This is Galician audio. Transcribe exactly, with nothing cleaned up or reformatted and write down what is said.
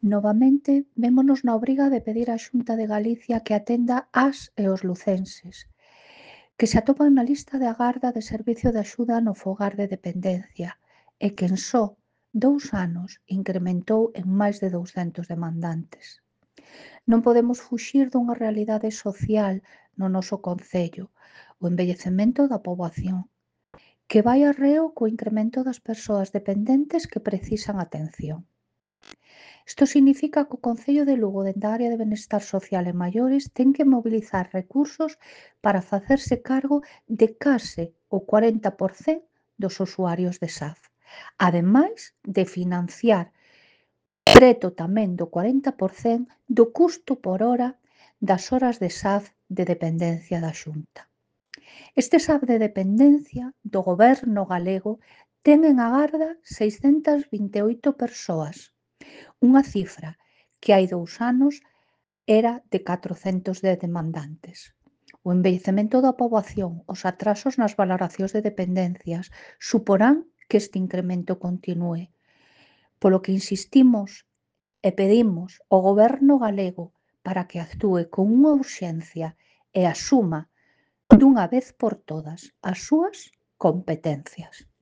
Novamente, vémonos na obriga de pedir á Xunta de Galicia que atenda ás e os lucenses, que se atopan na lista de agarda de servizo de axuda no fogar de dependencia e que en só dous anos incrementou en máis de douscentos demandantes. Non podemos fuxir dunha realidade social no noso concello, o envellecemento da poboación, que vai arreo co incremento das persoas dependentes que precisan atención. Isto significa que o Concello de Lugo, dende a área de Benestar Social e Maiores, ten que mobilizar recursos para facerse cargo de case o cuarenta por cento dos usuarios de S A F, ademais de financiar preto tamén do cuarenta por cento do custo por hora das horas de S A F de dependencia da Xunta. Este S A F de dependencia do Goberno galego ten en agarda seiscentas vinte e oito persoas, unha cifra que hai dous anos era de catrocentos dez demandantes. O envellecemento da poboación, os atrasos nas valoracións de dependencias suporán que este incremento continúe, polo que insistimos e pedimos ao Goberno galego para que actúe con unha urxencia e asuma dunha vez por todas as súas competencias.